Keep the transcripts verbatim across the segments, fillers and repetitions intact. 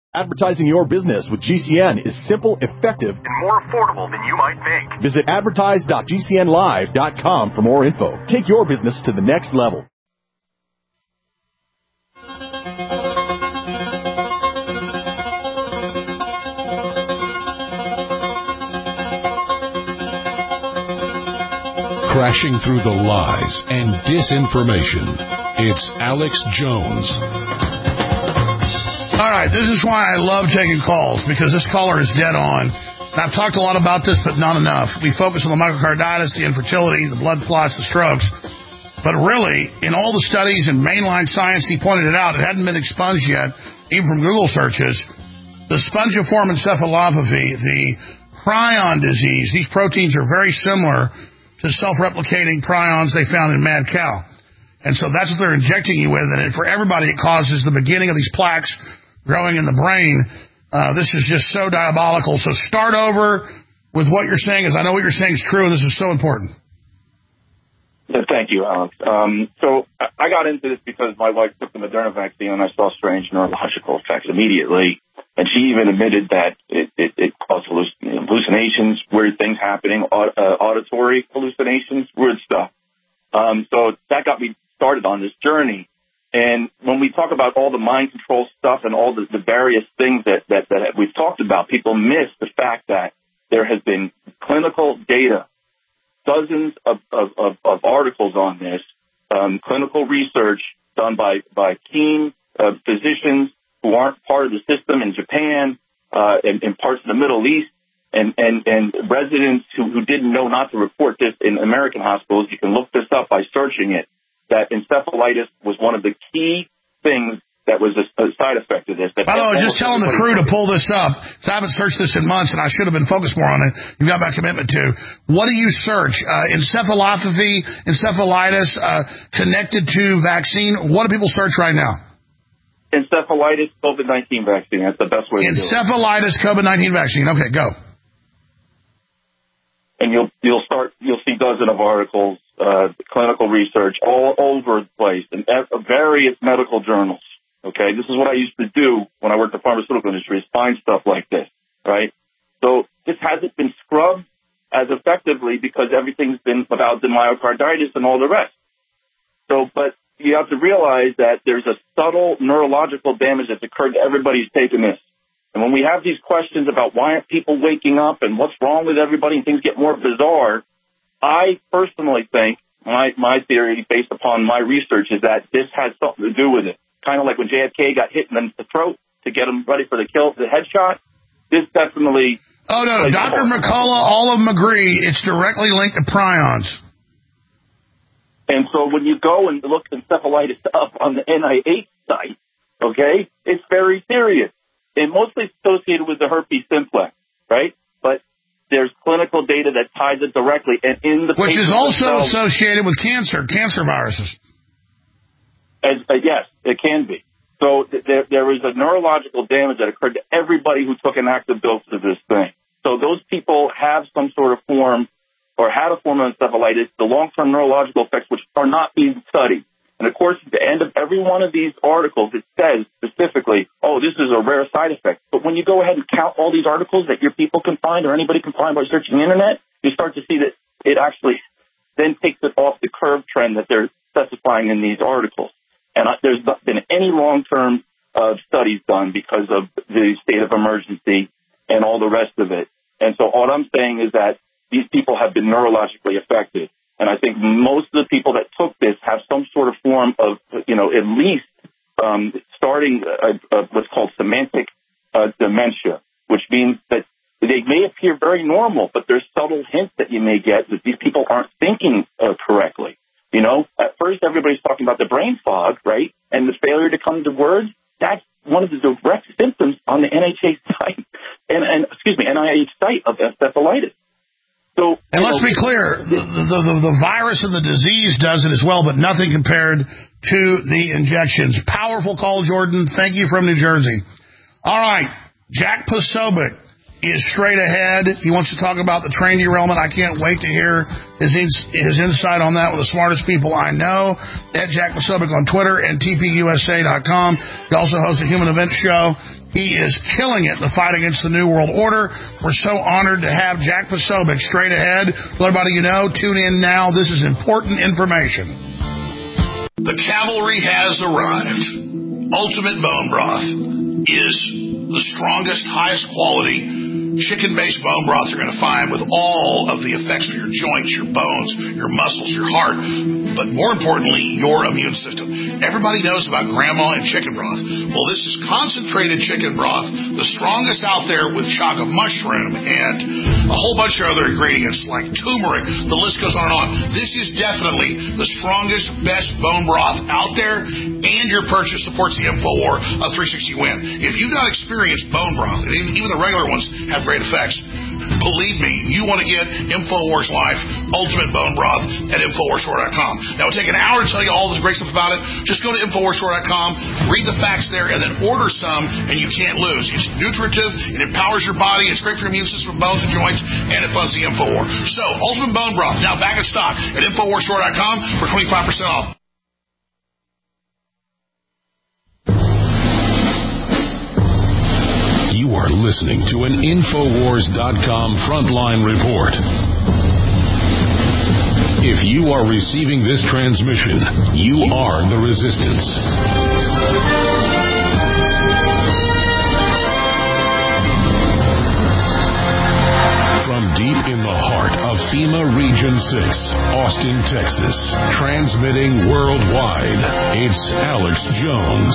Advertising your business with G C N is simple, effective, and more affordable than you might think. Visit advertise dot g c n live dot com for more info. Take your business to the next level. Crashing through the lies and disinformation, it's Alex Jones. All right, this is why I love taking calls, because this caller is dead on. And I've talked a lot about this, but not enough. We focus on the myocarditis, the infertility, the blood clots, the strokes. But really, in all the studies in mainline science, he pointed it out, it hadn't been expunged yet, even from Google searches. The spongiform encephalopathy, the prion disease, these proteins are very similar to self-replicating prions they found in mad cow. And so that's what they're injecting you with. And for everybody, it causes the beginning of these plaques growing in the brain. Uh, this is just so diabolical. So start over with what you're saying, as I know what you're saying is true, and this is so important. Thank you, Alex. Um, so I got into this because my wife took the Moderna vaccine, and I saw strange neurological effects immediately. And she even admitted that it, it, it caused hallucinations, weird things happening, aud- uh, auditory hallucinations, weird stuff. Um, so that got me started on this journey. And when we talk about all the mind control stuff and all the, the various things that, that, that we've talked about, people miss the fact that there has been clinical data, dozens of, of, of, of articles on this, um, clinical research done by, by keen uh, physicians who aren't part of the system in Japan, uh, and, and parts of the Middle East, and, and, and residents who, who didn't know not to report this in American hospitals. You can look this up by searching it, that encephalitis was one of the key things that was a, a side effect of this. That By the way, I was just telling the crew to pull this up, because I haven't searched this in months, and I should have been focused more on it. You've got my commitment to. What do you search? Uh, encephalopathy, encephalitis, uh, connected to vaccine. What do people search right now? Encephalitis, COVID nineteen vaccine. That's the best way to do it. Encephalitis, COVID nineteen vaccine. Okay, go. And you'll you'll start you'll see dozens of articles, uh, clinical research all over the place in various medical journals. Okay, this is what I used to do when I worked in the pharmaceutical industry: is find stuff like this, right? So this hasn't been scrubbed as effectively because everything's been about the myocarditis and all the rest. So, but you have to realize that there's a subtle neurological damage that's occurred to everybody who's taken this. And when we have these questions about why aren't people waking up and what's wrong with everybody and things get more bizarre, I personally think, my, my theory based upon my research is that this has something to do with it. Kind of like when J F K got hit in the throat to get him ready for the kill, the headshot. This definitely... Oh, no, no. Doctor McCullough, all of them agree it's directly linked to prions. And so when you go and look encephalitis up on the N I H site, okay, it's very serious. And mostly associated with the herpes simplex, right? But there's clinical data that ties it directly. And in the Which is also associated with cancer, cancer viruses. As, uh, yes, it can be. So th- there, there is a neurological damage that occurred to everybody who took an active dose of this thing. So those people have some sort of form or had a form of encephalitis, the long-term neurological effects, which are not being studied. And, of course, at the end of every one of these articles, it says specifically, oh, this is a rare side effect. But when you go ahead and count all these articles that your people can find or anybody can find by searching the Internet, you start to see that it actually then takes it off the curve trend that they're specifying in these articles. And uh, there's not been any long-term uh, studies done because of the state of emergency and all the rest of it. And so all I'm saying is that these people have been neurologically affected. And I think most of the people that took this have some sort of form of, you know, at least um, starting a, a, what's called semantic uh, dementia, which means that they may appear very normal, but there's subtle hints that you may get that these people aren't thinking uh, correctly. You know, at first everybody's talking about the brain fog, right, and the failure to come to words. That's one of the direct symptoms on the N I H site, and, and excuse me, N I H site of encephalitis. So, and let's know, be clear, the, the, the, the virus and the disease does it as well, but nothing compared to the injections. Powerful call, Jordan. Thank you from New Jersey. All right, Jack Posobiec is straight ahead. He wants to talk about the train derailment. I can't wait to hear his his insight on that with the smartest people I know. At Jack Posobiec on Twitter and T P U S A dot com. He also hosts a Human Event Show. He is killing it in the fight against the New World Order. We're so honored to have Jack Posobiec straight ahead. Let everybody you know, tune in now. This is important information. The cavalry has arrived. Ultimate Bone Broth is the strongest, highest quality chicken-based bone broth you're going to find, with all of the effects of your joints, your bones, your muscles, your heart, but more importantly, your immune system. Everybody knows about grandma and chicken broth. Well, this is concentrated chicken broth, the strongest out there, with chaga mushroom and a whole bunch of other ingredients like turmeric. The list goes on and on. This is definitely the strongest, best bone broth out there, and your purchase supports the InfoWar of three sixty Win. If you've not experienced bone broth, and even the regular ones have great effects, believe me, you want to get InfoWars Life Ultimate Bone Broth at InfoWars Store dot com. Now, it'll take an hour to tell you all the great stuff about it. Just go to InfoWars Store dot com, read the facts there, and then order some, and you can't lose. It's nutritive, it empowers your body, it's great for your immune system, bones and joints, and it funds the InfoWar. So, Ultimate Bone Broth, now back in stock at InfoWars Store dot com for twenty-five percent off. You are listening to an InfoWars dot com Frontline Report. If you are receiving this transmission, you are the resistance. From deep in the heart of FEMA Region six, Austin, Texas, transmitting worldwide, it's Alex Jones.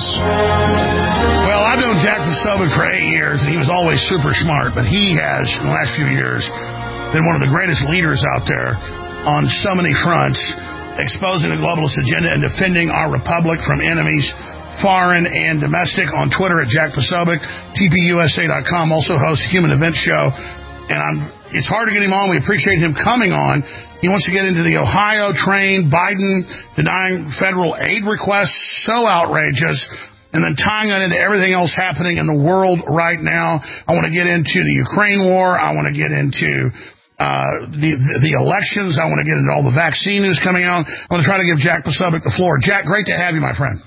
Well, I've known Jack Posobiec for eight years, and he was always super smart, but he has, in the last few years, been one of the greatest leaders out there on so many fronts, exposing the globalist agenda and defending our republic from enemies, foreign and domestic. On Twitter at Jack Posobiec, T P U S A dot com, also hosts a Human Event Show, and I'm it's hard to get him on. We appreciate him coming on. He wants to get into the Ohio train, Biden denying federal aid requests, so outrageous, and then tying it into everything else happening in the world right now. I want to get into the Ukraine war. I want to get into uh, the, the the elections. I want to get into all the vaccine news coming out. I want to try to give Jack Posobiec the floor. Jack, great to have you, my friend.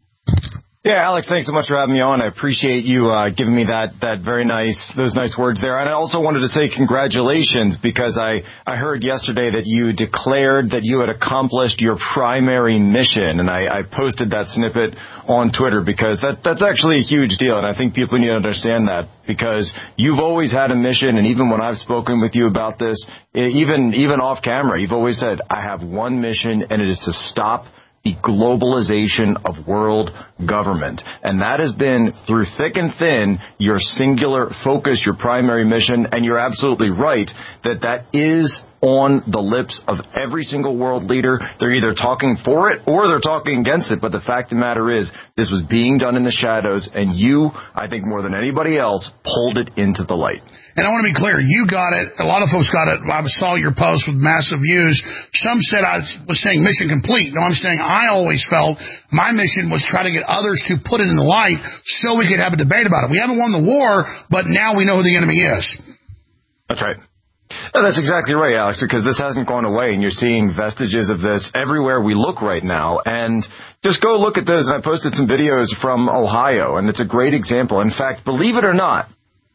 Yeah, Alex, thanks so much for having me on. I appreciate you uh, giving me that that very nice those nice words there. And I also wanted to say congratulations, because I, I heard yesterday that you declared that you had accomplished your primary mission. And I, I posted that snippet on Twitter, because that that's actually a huge deal. And I think people need to understand that, because you've always had a mission. And even when I've spoken with you about this, even even off camera, you've always said, I have one mission, and it is to stop the globalization of world government. And that has been, through thick and thin, your singular focus, your primary mission. And you're absolutely right that that is on the lips of every single world leader. They're either talking for it or they're talking against it. But the fact of the matter is, this was being done in the shadows, and you, I think more than anybody else, pulled it into the light. And I want to be clear, you got it. A lot of folks got it. I saw your post with massive views. Some said I was saying mission complete. No, I'm saying I always felt my mission was try to get others to put it in the light so we could have a debate about it. We haven't won the war, but now we know who the enemy is. That's right. No, that's exactly right, Alex, because this hasn't gone away, and you're seeing vestiges of this everywhere we look right now. And just go look at this. And I posted some videos from Ohio, and it's a great example. In fact, believe it or not,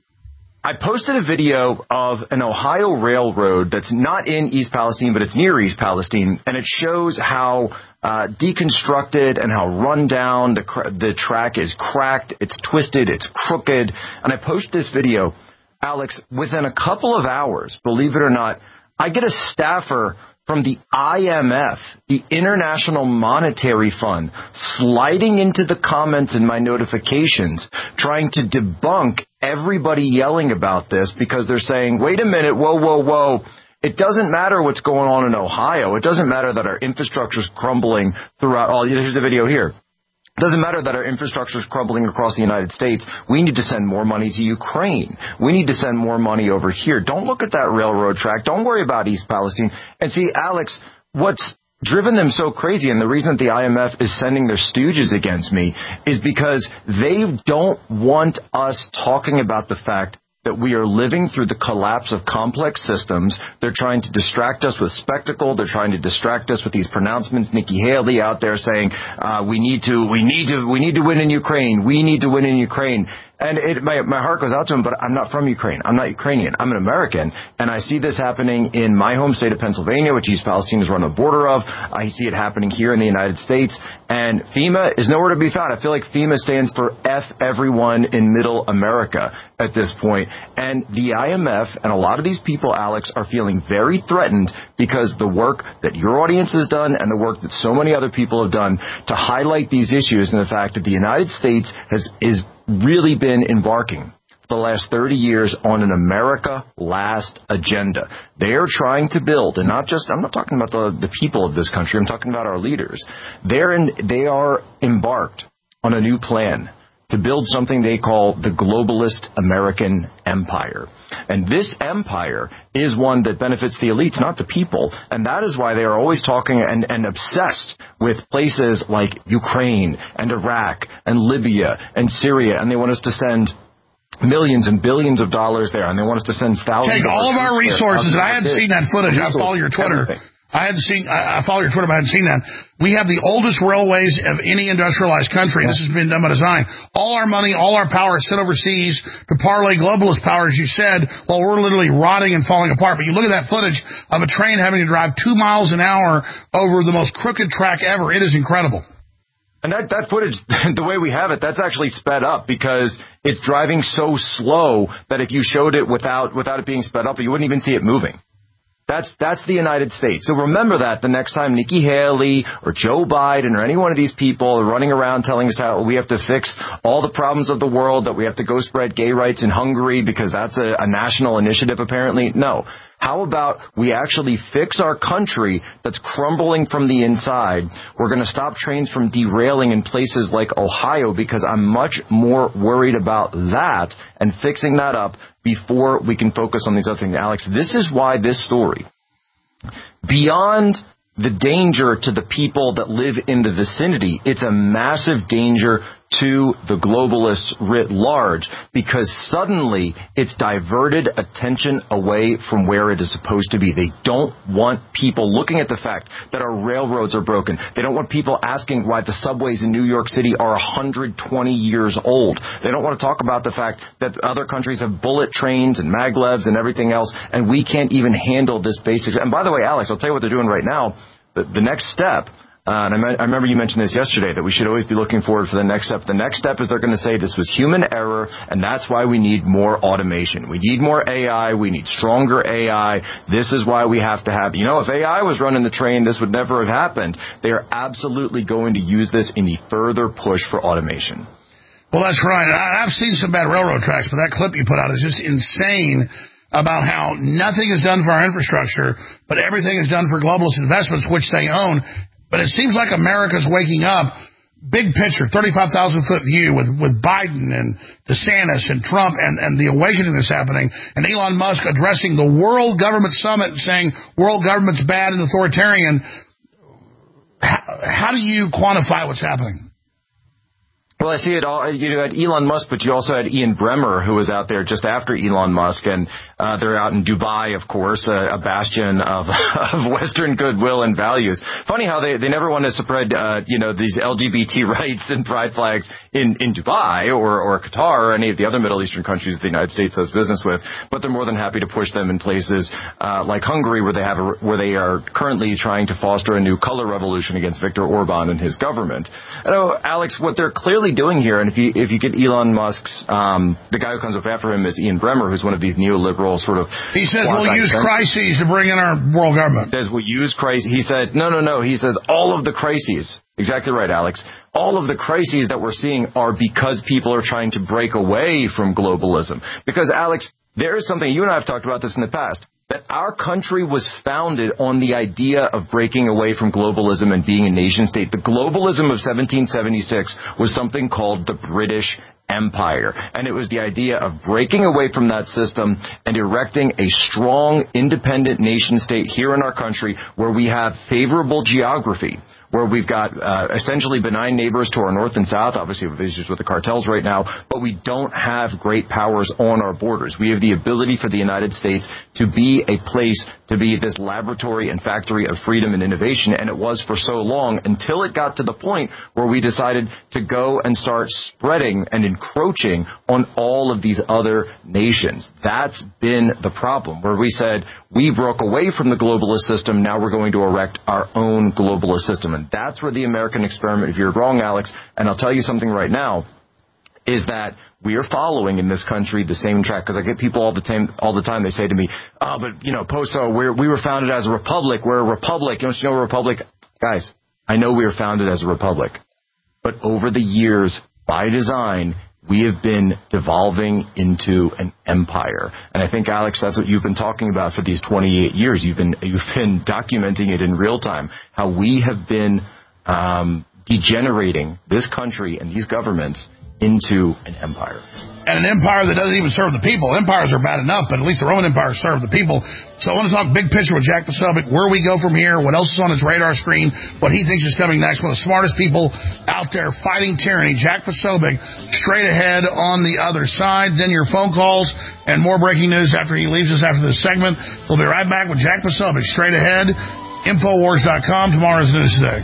I posted a video of an Ohio railroad that's not in East Palestine, but it's near East Palestine, and it shows how uh, deconstructed and how run down the, cr- the track is cracked, it's twisted, it's crooked. And I posted this video. Alex, within a couple of hours, believe it or not, I get a staffer from the I M F, the International Monetary Fund, sliding into the comments in my notifications, trying to debunk everybody yelling about this, because they're saying, wait a minute, whoa, whoa, whoa. It doesn't matter what's going on in Ohio. It doesn't matter that our infrastructure is crumbling throughout all. Here's the video here. It doesn't matter that our infrastructure is crumbling across the United States. We need to send more money to Ukraine. We need to send more money over here. Don't look at that railroad track. Don't worry about East Palestine. And see, Alex, what's driven them so crazy, and the reason that the I M F is sending their stooges against me, is because they don't want us talking about the fact that we are living through the collapse of complex systems. They're trying to distract us with spectacle. They're trying to distract us with these pronouncements. Nikki Haley out there saying, uh, we need to, we need to, we need to win in Ukraine. We need to win in Ukraine. And it, my, my heart goes out to him, but I'm not from Ukraine. I'm not Ukrainian. I'm an American. And I see this happening in my home state of Pennsylvania, which East Palestine is run on the border of. I see it happening here in the United States. And FEMA is nowhere to be found. I feel like FEMA stands for F everyone in middle America at this point. And the I M F and a lot of these people, Alex, are feeling very threatened because the work that your audience has done and the work that so many other people have done to highlight these issues and the fact that the United States has is really been embarking for the last thirty years on an America Last agenda. They are trying to build, and not just, I'm not talking about the, the people of this country, I'm talking about our leaders. They're in, they are embarked on a new plan to build something they call the globalist American empire. And this empire is one that benefits the elites, not the people. And that is why they are always talking and, and obsessed with places like Ukraine and Iraq and Libya and Syria. And they want us to send millions and billions of dollars there. And they want us to send thousands Take of all of our resources. I hadn't seen that footage. I follow your Twitter. Everything. I hadn't seen, I, I follow your Twitter, but I hadn't seen that. We have the oldest railways of any industrialized country. This has been done by design. All our money, all our power is sent overseas to parlay globalist power, as you said, while we're literally rotting and falling apart. But you look at that footage of a train having to drive two miles an hour over the most crooked track ever. It is incredible. And that, that footage, the way we have it, that's actually sped up because it's driving so slow that if you showed it without, without it being sped up, you wouldn't even see it moving. That's that's the United States. So remember that the next time Nikki Haley or Joe Biden or any one of these people are running around telling us how we have to fix all the problems of the world, that we have to go spread gay rights in Hungary because that's a, a national initiative apparently. No. How about we actually fix our country that's crumbling from the inside? We're going to stop trains from derailing in places like Ohio because I'm much more worried about that and fixing that up before we can focus on these other things. Alex, this is why this story, beyond the danger to the people that live in the vicinity, it's a massive danger to the globalists writ large because suddenly it's diverted attention away from where it is supposed to be. They don't want people looking at the fact that our railroads are broken. They don't want people asking why the subways in New York City are one hundred twenty years old. They don't want to talk about the fact that other countries have bullet trains and maglevs and everything else, and we can't even handle this basic. And by the way, Alex, I'll tell you what they're doing right now. The, the next step, uh, and I, I remember you mentioned this yesterday, that we should always be looking forward for the next step. The next step is they're going to say this was human error, and that's why we need more automation. We need more A I. We need stronger A I. This is why we have to have, you know, if A I was running the train, this would never have happened. They are absolutely going to use this in the further push for automation. Well, that's right. I, I've seen some bad railroad tracks, but that clip you put out is just insane about how nothing is done for our infrastructure, but everything is done for globalist investments, which they own. But it seems like America's waking up. Big picture, thirty-five thousand foot view with, with Biden and DeSantis and Trump and, and the awakening that's happening, and Elon Musk addressing the World Government Summit and saying world government's bad and authoritarian. How, how do you quantify what's happening? Well, I see it all. You had Elon Musk, but you also had Ian Bremmer, who was out there just after Elon Musk, and uh, they're out in Dubai, of course, a, a bastion of, of Western goodwill and values. Funny how they, they never want to spread, uh, you know, these L G B T rights and pride flags in, in Dubai or, or Qatar or any of the other Middle Eastern countries that the United States does business with, but they're more than happy to push them in places uh, like Hungary, where they have a, where they are currently trying to foster a new color revolution against Viktor Orban and his government. I know, Alex, what they're clearly doing here, and if you if you get Elon Musk's, um, the guy who comes up after him is Ian Bremmer, who's one of these neoliberal sort of... He says we'll use crises to bring in our world government. He says we'll use crises. He said, no, no, no. He says all of the crises, exactly right, Alex, all of the crises that we're seeing are because people are trying to break away from globalism. Because, Alex, there is something, you and I have talked about this in the past, that our country was founded on the idea of breaking away from globalism and being a nation state. The globalism of seventeen seventy-six was something called the British Empire. And it was the idea of breaking away from that system and erecting a strong, independent nation state here in our country where we have favorable geography, where we've got uh, essentially benign neighbors to our north and south. Obviously, we have issues with the cartels right now, but we don't have great powers on our borders. We have the ability for the United States to be a place, to be this laboratory and factory of freedom and innovation, and it was for so long until it got to the point where we decided to go and start spreading and encroaching on all of these other nations. That's been the problem, where we said we broke away from the globalist system, now we're going to erect our own globalist system. And that's where the American experiment, if you're wrong, Alex, and I'll tell you something right now, is that we are following in this country the same track. Because I get people all the time, all the time, they say to me, oh, but, you know, Poso, we're, we were founded as a republic. We're a republic. Don't you know a republic? Guys, I know we were founded as a republic. But over the years, by design, we have been devolving into an empire. And I think, Alex, that's what you've been talking about for these twenty-eight years. You've been, you've been documenting it in real time, how we have been um, degenerating this country and these governments into an empire. And an empire that doesn't even serve the people. Empires are bad enough, but at least the Roman Empire served the people. So I want to talk big picture with Jack Posobiec, where we go from here, what else is on his radar screen, what he thinks is coming next. One of the smartest people out there fighting tyranny. Jack Posobiec, straight ahead on the other side. Then your phone calls and more breaking news after he leaves us after this segment. We'll be right back with Jack Posobiec, straight ahead. Infowars dot com, tomorrow's news today.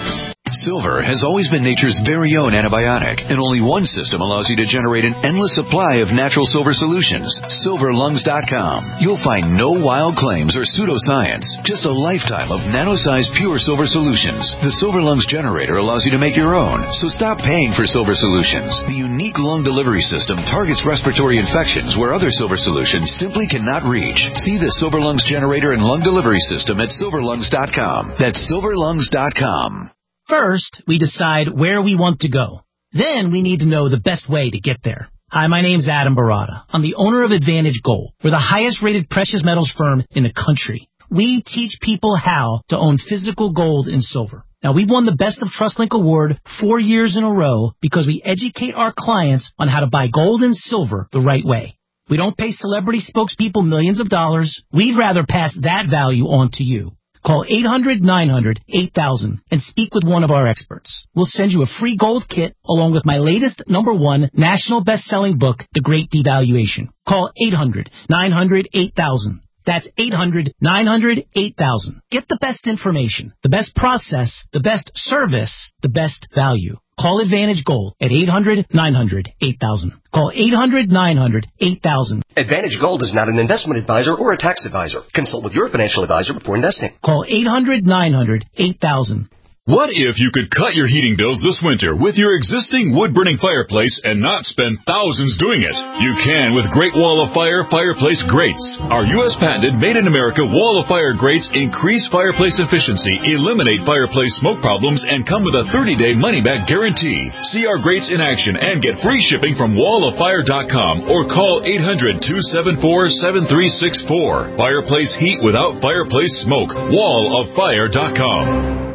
Silver has always been nature's very own antibiotic, and only one system allows you to generate an endless supply of natural silver solutions. Silver Lungs dot com. You'll find no wild claims or pseudoscience, just a lifetime of nano-sized pure silver solutions. The Silver Lungs generator allows you to make your own, so stop paying for silver solutions. The unique lung delivery system targets respiratory infections where other silver solutions simply cannot reach. See the Silver Lungs generator and lung delivery system at Silver Lungs dot com. That's Silver Lungs dot com. First, we decide where we want to go. Then we need to know the best way to get there. Hi, my name's Adam Barada. I'm the owner of Advantage Gold. We're the highest rated precious metals firm in the country. We teach people how to own physical gold and silver. Now, we've won the Best of TrustLink Award four years in a row because we educate our clients on how to buy gold and silver the right way. We don't pay celebrity spokespeople millions of dollars. We'd rather pass that value on to you. Call eight hundred nine hundred eight thousand and speak with one of our experts. We'll send you a free gold kit along with my latest number one national best-selling book, The Great Devaluation. Call eight hundred nine hundred eight thousand. That's eight hundred nine hundred eight thousand. Get the best information, the best process, the best service, the best value. Call Advantage Gold at eight hundred nine hundred eight thousand. Call eight hundred nine hundred eight thousand. Advantage Gold is not an investment advisor or a tax advisor. Consult with your financial advisor before investing. Call eight hundred nine hundred eight thousand. What if you could cut your heating bills this winter with your existing wood-burning fireplace and not spend thousands doing it? You can with Great Wall of Fire Fireplace Grates. Our U S patented made-in-America Wall of Fire grates increase fireplace efficiency, eliminate fireplace smoke problems, and come with a thirty-day money-back guarantee. See our grates in action and get free shipping from wall of fire dot com or call eight hundred two seven four seven three six four. Fireplace heat without fireplace smoke. wall of fire dot com.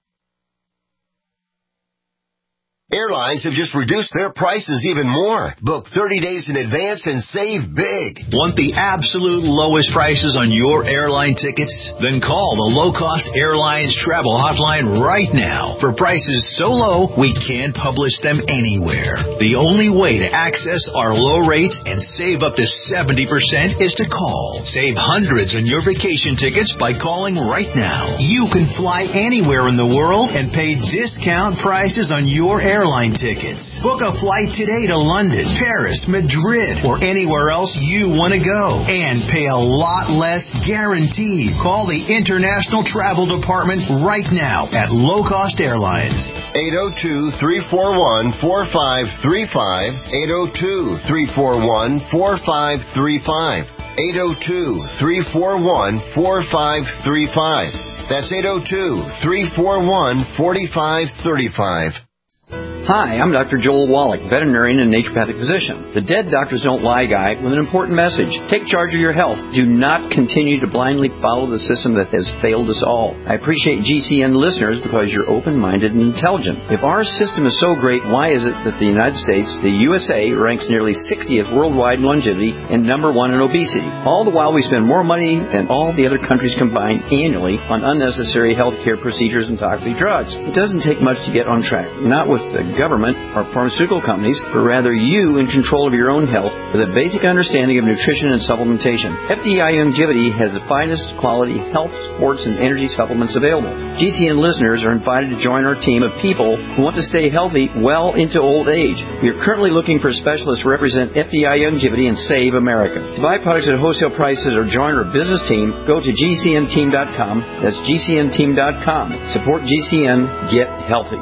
Airlines have just reduced their prices even more. Book thirty days in advance and save big. Want the absolute lowest prices on your airline tickets? Then call the Low Cost Airlines Travel Hotline right now for prices so low we can't publish them anywhere. The only way to access our low rates and save up to seventy percent is to call. Save hundreds on your vacation tickets by calling right now. You can fly anywhere in the world and pay discount prices on your airline Airline tickets. Book a flight today to London, Paris, Madrid, or anywhere else you want to go and pay a lot less guaranteed. Call the International Travel Department right now at Low Cost Airlines. eight oh two, three four one, four five three five. eight oh two, three four one, four five three five. eight oh two, three four one, four five three five. That's eight oh two, three four one, four five three five. Hi, I'm Doctor Joel Wallach, veterinarian and naturopathic physician. The Dead Doctors Don't Lie guy with an important message. Take charge of your health. Do not continue to blindly follow the system that has failed us all. I appreciate G C N listeners because you're open-minded and intelligent. If our system is so great, why is it that the United States, the U S A, ranks nearly sixtieth worldwide in longevity and number one in obesity? All the while we spend more money than all the other countries combined annually on unnecessary health care procedures and toxic drugs. It doesn't take much to get on track. Not with the government or pharmaceutical companies, but rather you in control of your own health with a basic understanding of nutrition and supplementation. F D I Longevity has the finest quality health, sports, and energy supplements available. G C N listeners are invited to join our team of people who want to stay healthy well into old age. We are currently looking for specialists to represent F D I Longevity and Save America. To buy products at wholesale prices or join our business team, go to G C N team dot com. That's G C N team dot com. Support G C N. Get healthy.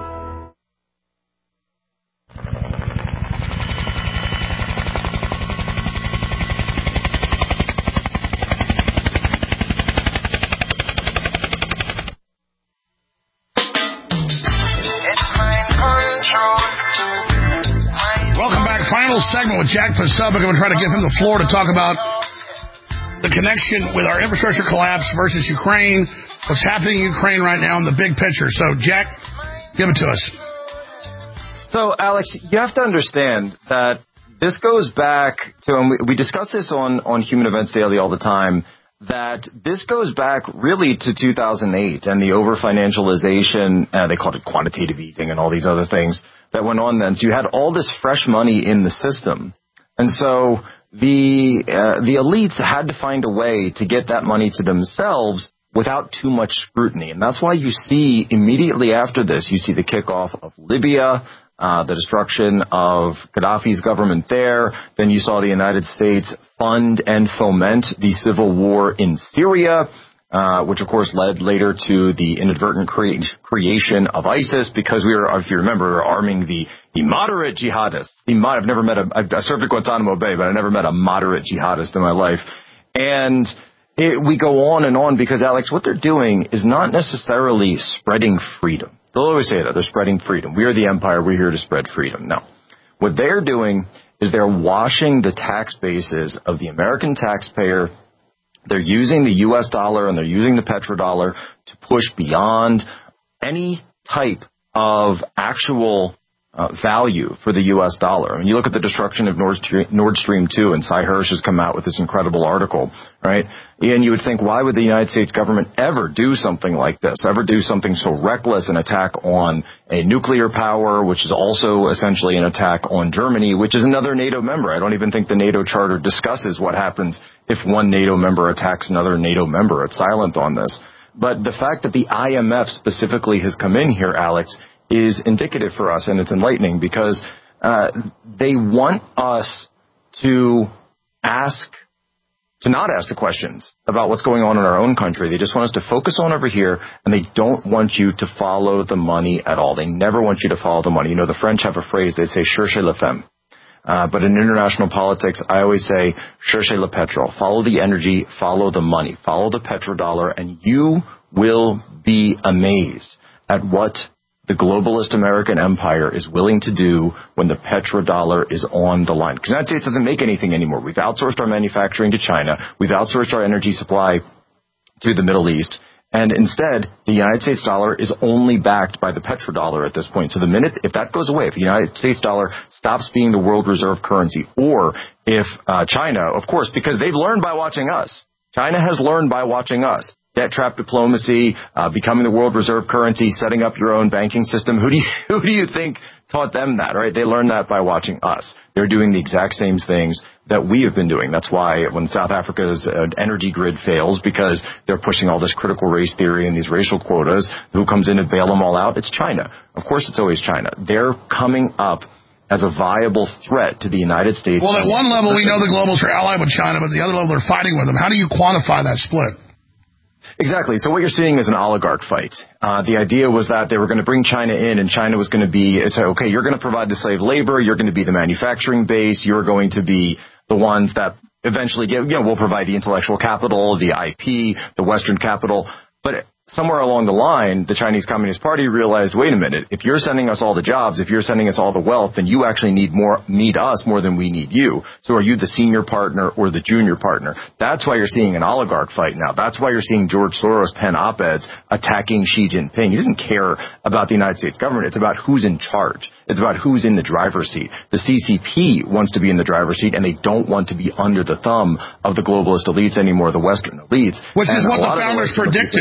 Welcome back. Final segment with Jack Posobiec. I'm going to try to give him the floor to talk about the connection with our infrastructure collapse versus Ukraine, what's happening in Ukraine right now in the big picture. So, Jack, give it to us. So, Alex, you have to understand that this goes back to, and we, we discuss this on, on Human Events Daily all the time, that this goes back really to two thousand eight and the over-financialization, uh, they called it quantitative easing and all these other things that went on then. So you had all this fresh money in the system. And so the uh, the elites had to find a way to get that money to themselves without too much scrutiny. And that's why you see immediately after this, you see the kickoff of Libya, uh, the destruction of Gaddafi's government there. Then you saw the United States fund and foment the civil war in Syria, uh, which of course led later to the inadvertent cre- creation of ISIS, because we were, if you remember, we were arming the, the moderate jihadists. The mod- I've never met a, I've, I served at Guantanamo Bay, but I never met a moderate jihadist in my life. And it, we go on and on because, Alex, what they're doing is not necessarily spreading freedom. They'll always say that. They're spreading freedom. We are the empire. We're here to spread freedom. No. What they're doing is they're washing the tax bases of the American taxpayer. They're using the U S dollar and they're using the petrodollar to push beyond any type of actual uh, value for the U S dollar. I mean, you look at the destruction of Nord Stream, Nord Stream two, and Cy Hirsch has come out with this incredible article, right? And you would think, why would the United States government ever do something like this, ever do something so reckless, an attack on a nuclear power, which is also essentially an attack on Germany, which is another NATO member. I don't even think the NATO Charter discusses what happens if one NATO member attacks another NATO member. It's silent on this. But the fact that the I M F specifically has come in here, Alex, is indicative for us, and it's enlightening because uh, they want us to ask, to not ask the questions about what's going on in our own country. They just want us to focus on over here, and they don't want you to follow the money at all. They never want you to follow the money. You know, the French have a phrase, they say, cherchez la femme. Uh, but in international politics, I always say, cherchez le pétrole. Follow the energy, follow the money, follow the petrodollar, and you will be amazed at what the globalist American empire is willing to do when the petrodollar is on the line. Because the United States doesn't make anything anymore. We've outsourced our manufacturing to China. We've outsourced our energy supply to the Middle East. And instead, the United States dollar is only backed by the petrodollar at this point. So the minute, if that goes away, if the United States dollar stops being the world reserve currency, or if uh, China, of course, because they've learned by watching us. China has learned by watching us. Debt trap diplomacy, uh, becoming the world reserve currency, setting up your own banking system. Who do you, who do you think taught them that, right? They learned that by watching us. They're doing the exact same things that we have been doing. That's why when South Africa's uh, energy grid fails, because they're pushing all this critical race theory and these racial quotas, who comes in to bail them all out? It's China. Of course it's always China. They're coming up as a viable threat to the United States. Well, at one level, we know the globals are allied with China, but at the other level, they're fighting with them. How do you quantify that split? Exactly. So what you're seeing is an oligarch fight. Uh, the idea was that they were going to bring China in, and China was going to be, say, okay, you're going to provide the slave labor, you're going to be the manufacturing base, you're going to be the ones that eventually get, you know, we'll provide the intellectual capital, the I P, the Western capital. But somewhere along the line, the Chinese Communist Party realized, wait a minute, if you're sending us all the jobs, if you're sending us all the wealth, then you actually need more, need us more than we need you. So are you the senior partner or the junior partner? That's why you're seeing an oligarch fight now. That's why you're seeing George Soros pen op-eds attacking Xi Jinping. He doesn't care about the United States government. It's about who's in charge. It's about who's in the driver's seat. The C C P wants to be in the driver's seat, and they don't want to be under the thumb of the globalist elites anymore, the Western elites. Which is and what the founders predicted. Just like I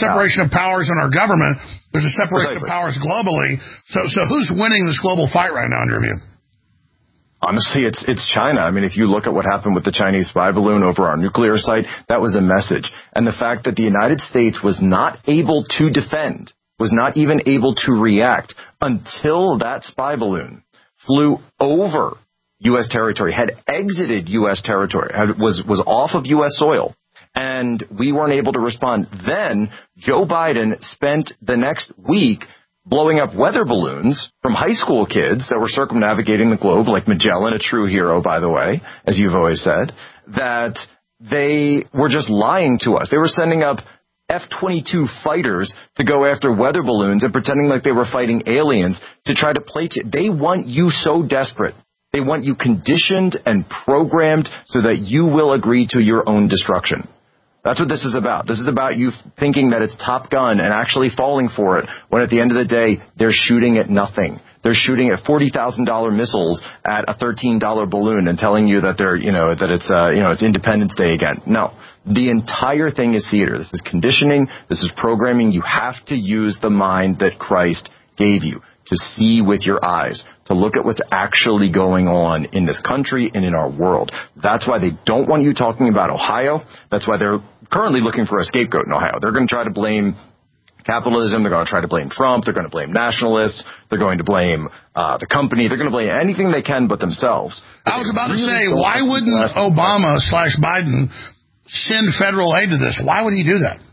separation of powers in our government. There's a separation Precisely. of powers globally. So, so who's winning this global fight right now, in your view? Honestly, it's it's China. I mean, if you look at what happened with the Chinese spy balloon over our nuclear site, that was a message. And the fact that the United States was not able to defend, was not even able to react until that spy balloon flew over U S territory, had exited U S territory, had, was was off of U S soil, and we weren't able to respond. Then Joe Biden spent the next week blowing up weather balloons from high school kids that were circumnavigating the globe, like Magellan, a true hero, by the way, as you've always said, that they were just lying to us. They were sending up F twenty-two fighters to go after weather balloons and pretending like they were fighting aliens to try to play you. They want you so desperate. They want you conditioned and programmed so that you will agree to your own destruction. That's what this is about. This is about you thinking that it's Top Gun and actually falling for it, when at the end of the day, they're shooting at nothing. They're shooting at forty thousand dollars missiles at a thirteen dollars balloon and telling you that they're, you know, that it's, uh, you know, it's Independence Day again. No. The entire thing is theater. This is conditioning. This is programming. You have to use the mind that Christ gave you to see with your eyes, to look at what's actually going on in this country and in our world. That's why they don't want you talking about Ohio. That's why they're currently looking for a scapegoat in Ohio. They're going to try to blame capitalism. They're going to try to blame Trump. They're going to blame nationalists. They're going to blame uh, the company. They're going to blame anything they can but themselves. I was about to say, why wouldn't Obama slash Biden send federal aid to this? Why would he do that?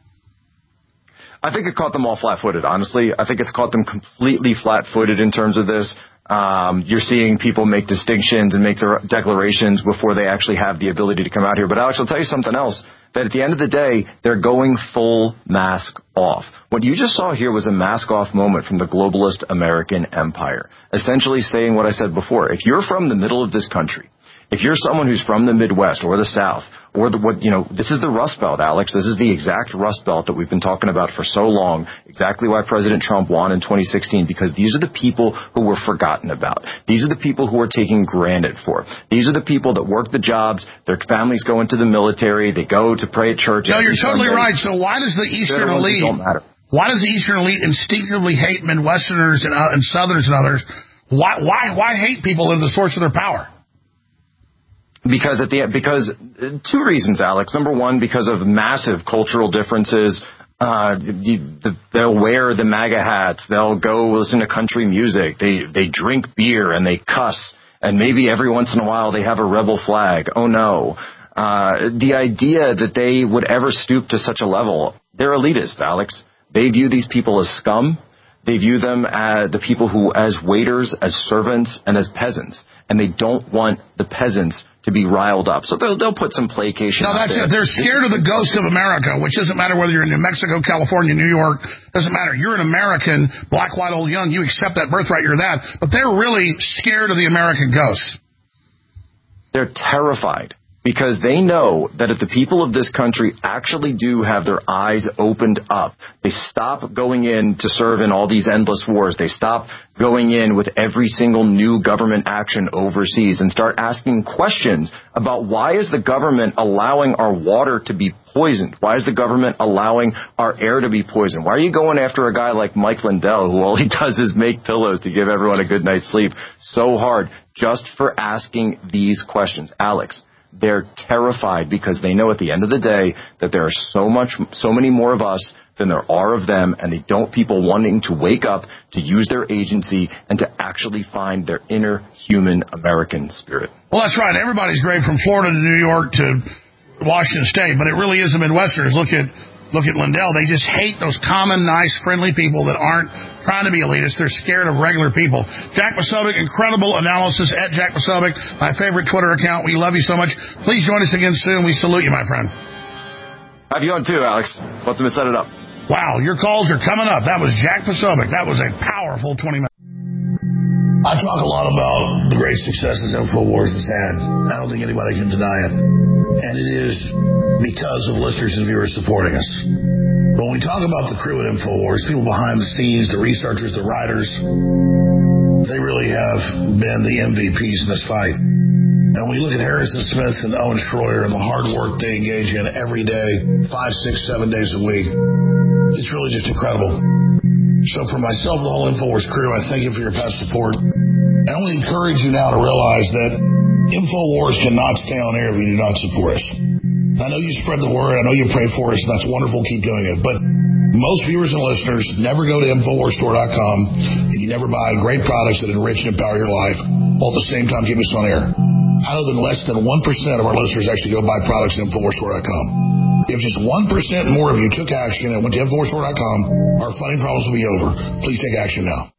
I think it caught them all flat-footed, honestly. I think it's caught them completely flat-footed in terms of this. Um, you're seeing people make distinctions and make their declarations before they actually have the ability to come out here. But Alex, I'll tell you something else, that at the end of the day, they're going full mask off. What you just saw here was a mask-off moment from the globalist American empire, essentially saying what I said before. If you're from the middle of this country, if you're someone who's from the Midwest or the South, or the, what, you know, this is the Rust Belt, Alex. This is the exact Rust Belt that we've been talking about for so long. Exactly why President Trump won in twenty sixteen, because these are the people who were forgotten about. These are the people who are taken granted for. These are the people that work the jobs. Their families go into the military. They go to pray at church. No, you're totally Sunday. right. So why does the Eastern elite, why does the Eastern elite instinctively hate Midwesterners and, uh, and Southerners and others? Why, why, why hate people that are the source of their power? Because at the end, because two reasons, Alex. Number one, because of massive cultural differences. Uh, you, the, they'll wear the MAGA hats. They'll go listen to country music. They they drink beer and they cuss. And maybe every once in a while they have a rebel flag. Oh no! Uh, the idea that they would ever stoop to such a level, they're elitist, Alex. They view these people as scum. They view them as the people who, as waiters, as servants, and as peasants. And they don't want the peasants to be riled up. So they'll, they'll put some placation No, that's there. it. They're scared of the ghost of America, which doesn't matter whether you're in New Mexico, California, New York. Doesn't matter. You're an American, black, white, old, young. You accept that birthright. You're that. But they're really scared of the American ghost. They're terrified. Because they know that if the people of this country actually do have their eyes opened up, they stop going in to serve in all these endless wars, they stop going in with every single new government action overseas and start asking questions about why is the government allowing our water to be poisoned? Why is the government allowing our air to be poisoned? Why are you going after a guy like Mike Lindell, who all he does is make pillows to give everyone a good night's sleep, so hard just for asking these questions? Alex, they're terrified because they know at the end of the day that there are so much, so many more of us than there are of them, and they don't people wanting to wake up, to use their agency, and to actually find their inner human American spirit. Well, that's right. Everybody's great from Florida to New York to Washington State, but it really is the Midwesterners. Look at look at Lindell. They just hate those common, nice, friendly people that aren't trying to be elitists. They're scared of regular people. Jack Posobiec, incredible analysis at Jack Posobiec, my favorite Twitter account. We love you so much. Please join us again soon. We salute you, my friend. Have you on too, Alex? Let's set it up. Wow, your calls are coming up. That was Jack Posobiec. That was a powerful twenty minutes. I talk a lot about the great successes InfoWars has had. I don't think anybody can deny it. And it is because of listeners and viewers supporting us. When we talk about the crew at InfoWars, people behind the scenes, the researchers, the writers, they really have been the M V Ps in this fight. And when you look at Harrison Smith and Owen Schroyer and the hard work they engage in every day, five, six, seven days a week, It's really just incredible. So for myself and the whole InfoWars crew, I thank you for your past support. I only encourage you now to realize that InfoWars cannot stay on air if you do not support us. I know you spread the word. I know you pray for us. That's wonderful. Keep doing it. But most viewers and listeners never go to InfoWars Store dot com and you never buy great products that enrich and empower your life while at the same time keep us on air. I know that less than one percent of our listeners actually go buy products at InfoWars Store dot com. If just one percent more of you took action and went to InfoWars Store dot com, our funding problems will be over. Please take action now.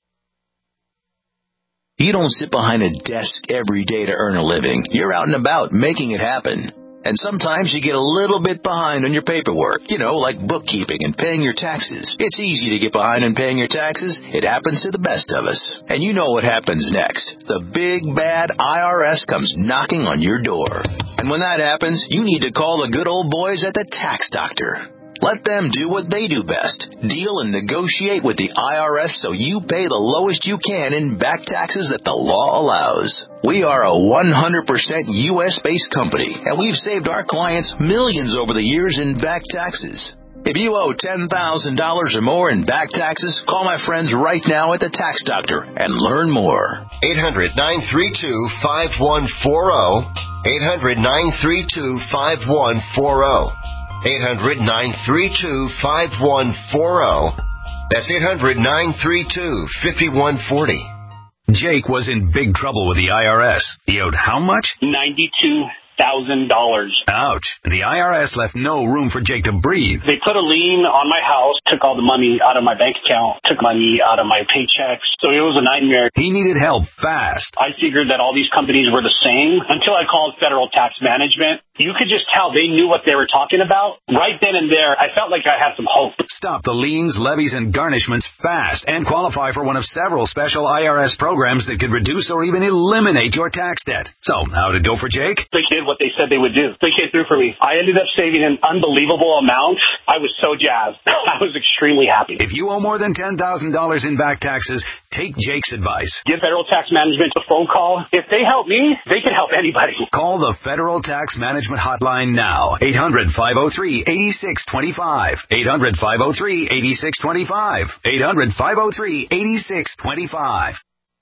You don't sit behind a desk every day to earn a living. You're out and about making it happen. And sometimes you get a little bit behind on your paperwork, you know, like bookkeeping and paying your taxes. It's easy to get behind on paying your taxes. It happens to the best of us. And you know what happens next. The big, bad I R S comes knocking on your door. And when that happens, you need to call the good old boys at the Tax Doctor. Let them do what they do best. Deal and negotiate with the I R S so you pay the lowest you can in back taxes that the law allows. We are a one hundred percent U S-based company, and we've saved our clients millions over the years in back taxes. If you owe ten thousand dollars or more in back taxes, call my friends right now at the Tax Doctor and learn more. eight hundred, nine three two, five one four zero. eight hundred, nine three two, five one four zero. eight hundred, nine three two, five one four zero. That's eight hundred, nine three two, five one four zero. Jake was in big trouble with the I R S. He owed how much? ninety-two thousand dollars. Ouch. The I R S left no room for Jake to breathe. They put a lien on my house, took all the money out of my bank account, took money out of my paychecks. So it was a nightmare. He needed help fast. I figured that all these companies were the same until I called Federal Tax Management. You could just tell they knew what they were talking about. Right then and there, I felt like I had some hope. Stop the liens, levies, and garnishments fast and qualify for one of several special I R S programs that could reduce or even eliminate your tax debt. So, how'd it go for Jake? They did what they said they would do. They came through for me. I ended up saving an unbelievable amount. I was so jazzed. I was extremely happy. If you owe more than ten thousand dollars in back taxes, take Jake's advice. Give Federal Tax Management a phone call. If they help me, they can help anybody. Call the Federal Tax Management hotline now. eight hundred, five oh three, eight six two five. eight hundred, five oh three, eight six two five. eight hundred, five oh three, eight six two five.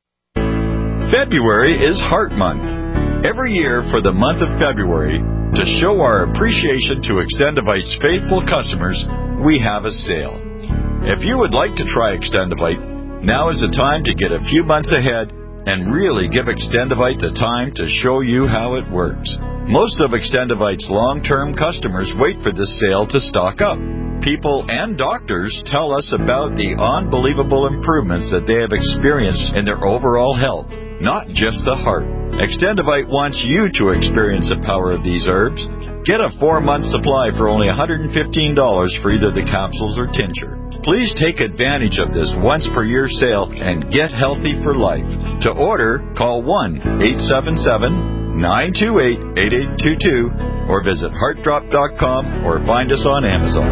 February is Heart Month. Every year for the month of February, to show our appreciation to Extendivite's faithful customers, we have a sale. If you would like to try Extendivite, now is the time to get a few months ahead and really give Extendivite the time to show you how it works. Most of Extendivite's long-term customers wait for this sale to stock up. People and doctors tell us about the unbelievable improvements that they have experienced in their overall health, not just the heart. Extendivite wants you to experience the power of these herbs. Get a four-month supply for only one hundred fifteen dollars for either the capsules or tincture. Please take advantage of this once-per-year sale and get healthy for life. To order, call one eight seven seven, nine two eight, eight eight two two or visit heart drop dot com or find us on Amazon.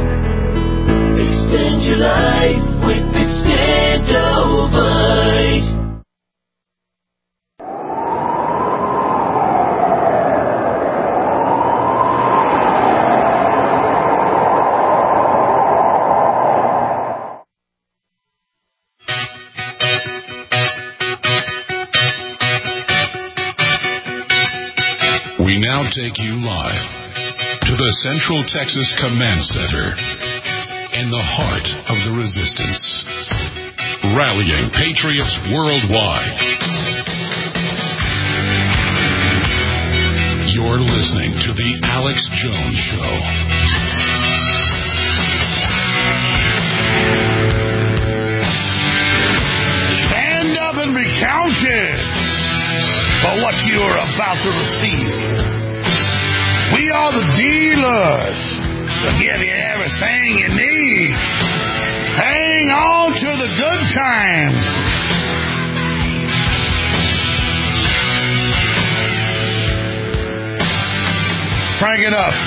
Extend your life with Extendovite. We now take you live to the Central Texas Command Center in the heart of the resistance, rallying patriots worldwide. You're listening to the Alex Jones Show. Stand up and be counted for what you are about to receive. We are the dealers to give you everything you need. Hang on to the good times. Crank it up.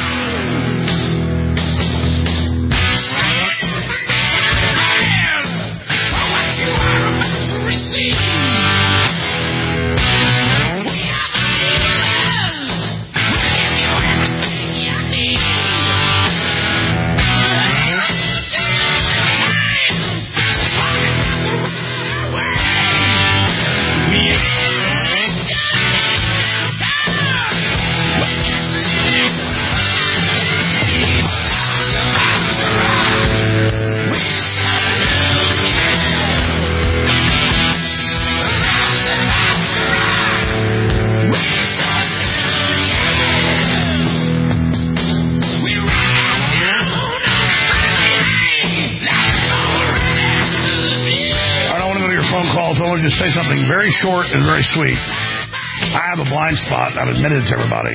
to just say something very short and very sweet. I have a blind spot. I've admitted it to everybody.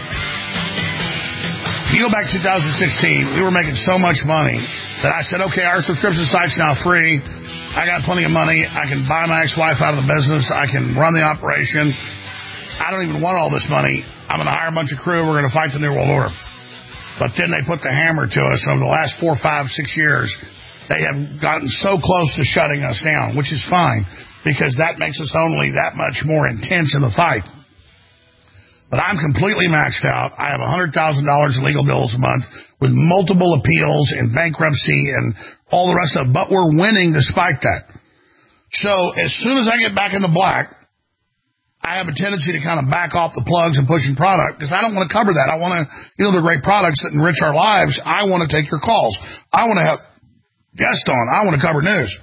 If you go back to two thousand sixteen, we were making so much money that I said, okay, our subscription site's now free. I got plenty of money. I can buy my ex-wife out of the business. I can run the operation. I don't even want all this money. I'm going to hire a bunch of crew. We're going to fight the New World Order. But then they put the hammer to us over the last four, five, six years. They have gotten so close to shutting us down, which is fine, because that makes us only that much more intense in the fight. But I'm completely maxed out. I have one hundred thousand dollars in legal bills a month with multiple appeals and bankruptcy and all the rest of it. But we're winning despite that. So as soon as I get back in the black, I have a tendency to kind of back off the plugs and pushing product because I don't want to cover that. I want to, you know, the great products that enrich our lives. I want to take your calls. I want to have guests on. I want to cover news.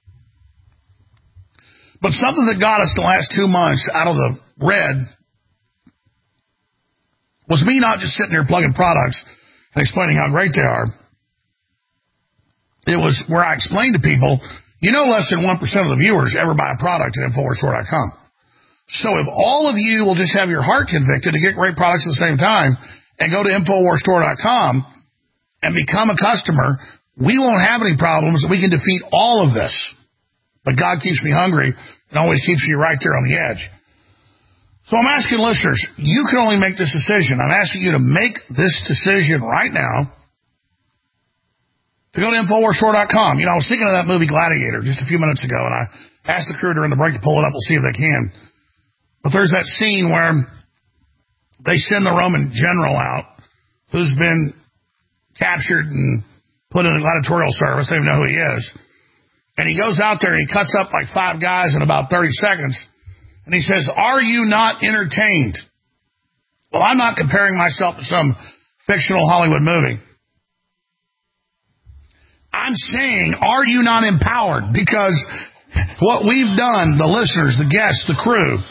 But something that got us the last two months out of the red was me not just sitting there plugging products and explaining how great they are. It was where I explained to people, you know, less than one percent of the viewers ever buy a product at Infowars Store dot com. So if all of you will just have your heart convicted to get great products at the same time and go to Infowars Store dot com and become a customer, we won't have any problems. We can defeat all of this. But God keeps me hungry and always keeps you right there on the edge. So I'm asking listeners, you can only make this decision. I'm asking you to make this decision right now to go to Infowars Store dot com. You know, I was thinking of that movie Gladiator just a few minutes ago, and I asked the crew during the break to pull it up. We'll see if they can. But there's that scene where they send the Roman general out who's been captured and put in a gladiatorial service. They don't even know who he is. And he goes out there and he cuts up like five guys in about thirty seconds. And he says, are you not entertained? Well, I'm not comparing myself to some fictional Hollywood movie. I'm saying, are you not empowered? Because what we've done, the listeners, the guests, the crew,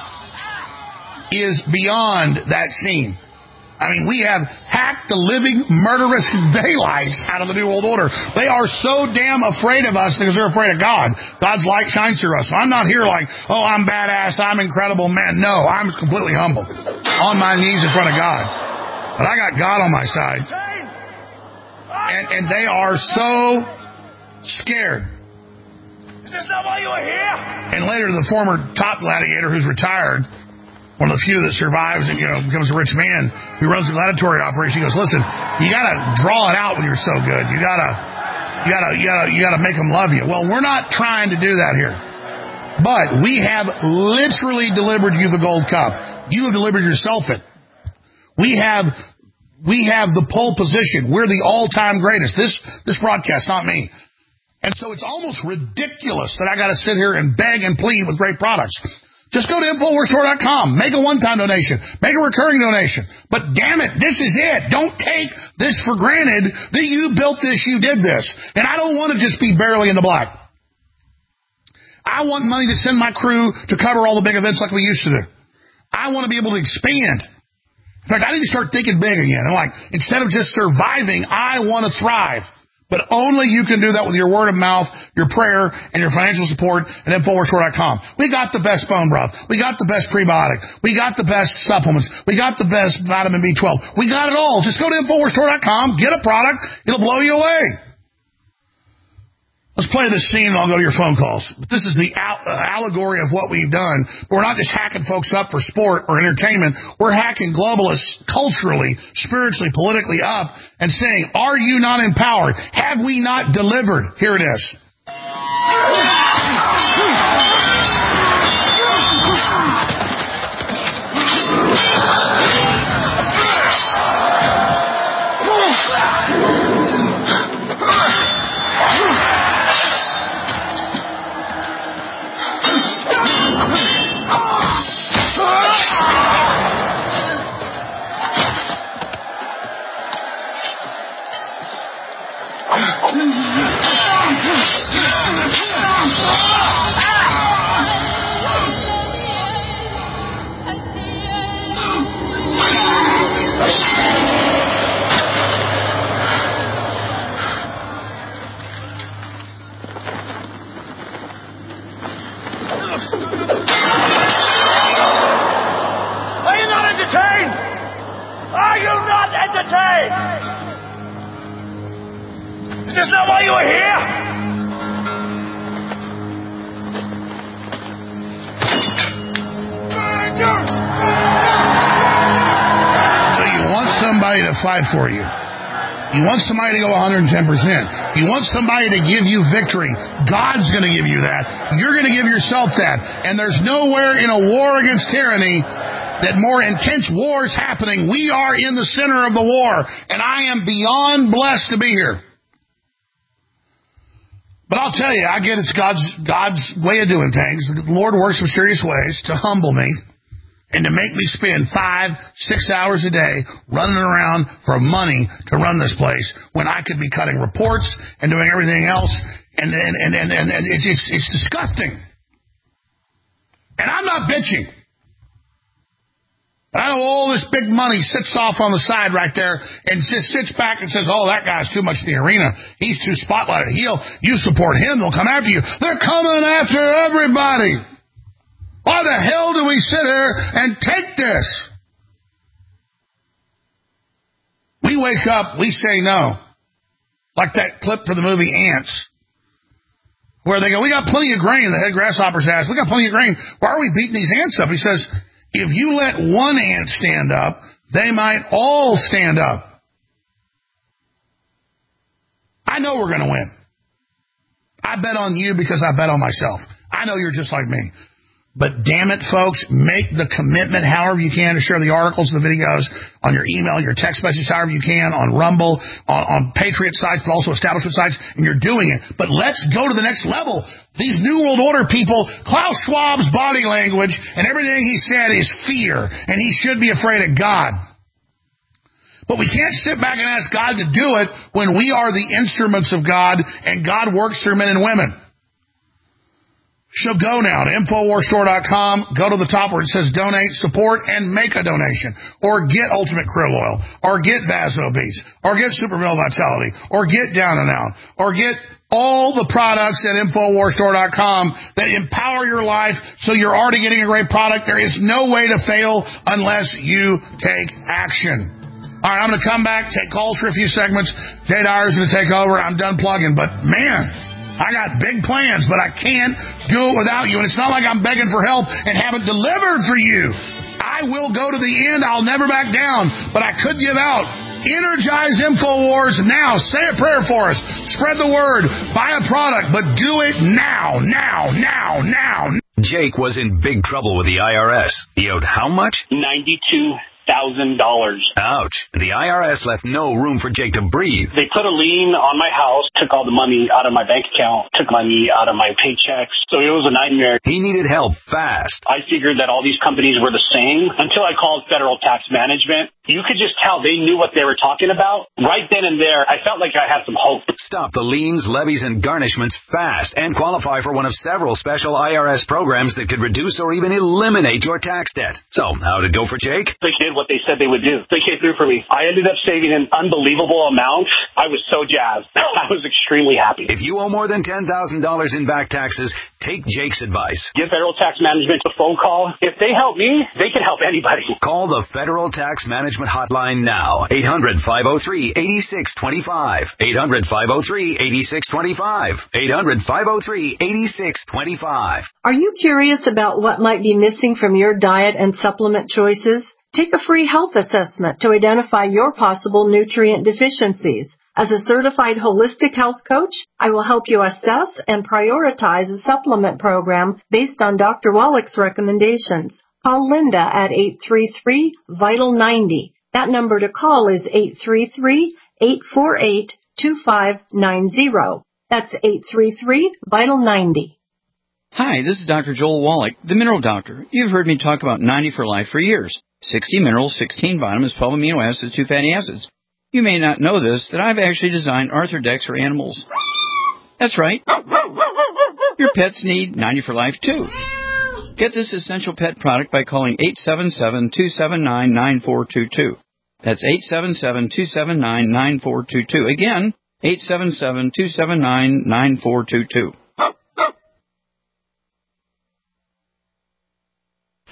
is beyond that scene. I mean, we have hacked the living murderous daylights out of the New World Order. They are so damn afraid of us because they're afraid of God. God's light shines through us. So I'm not here like, oh, I'm badass, I'm incredible, man. No, I'm completely humble. On my knees in front of God. But I got God on my side. And, and they are so scared. Is this not why you are here? And later, the former top gladiator who's retired, one of the few that survives and, you know, becomes a rich man who runs the gladiatory operation. He goes, listen, you got to draw it out when you're so good. You got to, you got to, you got to, you got to make them love you. Well, we're not trying to do that here. But we have literally delivered you the gold cup. You have delivered yourself it. We have, we have the pole position. We're the all-time greatest. This, this broadcast, not me. And so it's almost ridiculous that I got to sit here and beg and plead with great products. Just go to Infowars Store dot com. Make a one-time donation. Make a recurring donation. But damn it, this is it. Don't take this for granted that you built this, you did this. And I don't want to just be barely in the black. I want money to send my crew to cover all the big events like we used to do. I want to be able to expand. In fact, I need to start thinking big again. I'm like, instead of just surviving, I want to thrive. But only you can do that with your word of mouth, your prayer, and your financial support at Infowars Store dot com. We got the best bone broth. We got the best prebiotic. We got the best supplements. We got the best vitamin B twelve. We got it all. Just go to Infowars Store dot com, get a product. It'll blow you away. Let's play this scene and I'll go to your phone calls. This is the al- uh, allegory of what we've done. We're not just hacking folks up for sport or entertainment. We're hacking globalists culturally, spiritually, politically up and saying, are you not empowered? Have we not delivered? Here it is. fight to take? Is this not why you are here? So you want somebody to fight for you. You want somebody to go one hundred ten percent. You want somebody to give you victory. God's going to give you that. You're going to give yourself that. And there's nowhere in a war against tyranny that more intense war is happening. We are in the center of the war. And I am beyond blessed to be here. But I'll tell you, I get it's God's God's way of doing things. The Lord works in mysterious ways to humble me and to make me spend five, six hours a day running around for money to run this place when I could be cutting reports and doing everything else. And and and and, and, and it's, it's it's disgusting. And I'm not bitching. I know all this big money sits off on the side right there and just sits back and says, oh, that guy's too much in the arena. He's too spotlighted. He'll, you support him, they'll come after you. They're coming after everybody. Why the hell do we sit here and take this? We wake up, we say no. Like that clip from the movie Ants, where they go, we got plenty of grain, the head grasshopper's ass. We got plenty of grain. Why are we beating these ants up? He says, if you let one ant stand up, they might all stand up. I know we're going to win. I bet on you because I bet on myself. I know you're just like me. But damn it, folks, make the commitment however you can to share the articles, the videos, on your email, your text message, however you can, on Rumble, on, on Patriot sites, but also establishment sites, and you're doing it. But let's go to the next level. These New World Order people, Klaus Schwab's body language and everything he said is fear, and he should be afraid of God. But we can't sit back and ask God to do it when we are the instruments of God, and God works through men and women. So go now to Infowars Store dot com, go to the top where it says donate, support, and make a donation. Or get Ultimate Krill Oil, or get Vaso Beast, or get Super Male Vitality, or get Down and Out, or get all the products at Infowars Store dot com that empower your life so you're already getting a great product. There is no way to fail unless you take action. All right, I'm going to come back, take calls for a few segments. Jay Dyer's going to take over. I'm done plugging, but man, I got big plans, but I can't do it without you. And it's not like I'm begging for help and haven't delivered for you. I will go to the end. I'll never back down. But I could give out. Energize InfoWars now. Say a prayer for us. Spread the word. Buy a product. But do it now, now, now, now. Jake was in big trouble with the I R S. He owed how much? ninety-two thousand dollars. Ouch. The I R S left no room for Jake to breathe. They put a lien on my house, took all the money out of my bank account, took money out of my paychecks. So it was a nightmare. He needed help fast. I figured that all these companies were the same until I called Federal Tax Management. You could just tell they knew what they were talking about. Right then and there, I felt like I had some hope. Stop the liens, levies, and garnishments fast and qualify for one of several special I R S programs that could reduce or even eliminate your tax debt. So, how'd it go for Jake? They did what they said they would do. They came through for me. I ended up saving an unbelievable amount. I was so jazzed. I was extremely happy. If you owe more than ten thousand dollars in back taxes, take Jake's advice. Give Federal Tax Management a phone call. If they help me, they can help anybody. Call the Federal Tax Management hotline now. eight hundred, five oh three, eight six two five. eight hundred, five oh three, eight six two five. eight hundred, five oh three, eight six two five. Are you curious about what might be missing from your diet and supplement choices? Take a free health assessment to identify your possible nutrient deficiencies. As a certified holistic health coach, I will help you assess and prioritize a supplement program based on Doctor Wallach's recommendations. Call Linda at eight three three, vital ninety. That number to call is eight three three, eight four eight, two five nine zero. That's eight three three, vital ninety. Hi, this is Doctor Joel Wallach, the Mineral Doctor. You've heard me talk about ninety for Life for years. sixty minerals, sixteen vitamins, twelve amino acids, two fatty acids. You may not know this, that I've actually designed Arthrodex for animals. That's right. Your pets need ninety for Life, too. Get this essential pet product by calling eight seven seven, two seven nine, nine four two two. That's eight seven seven, two seven nine, nine four two two. Again, eight seven seven, two seven nine, nine four two two.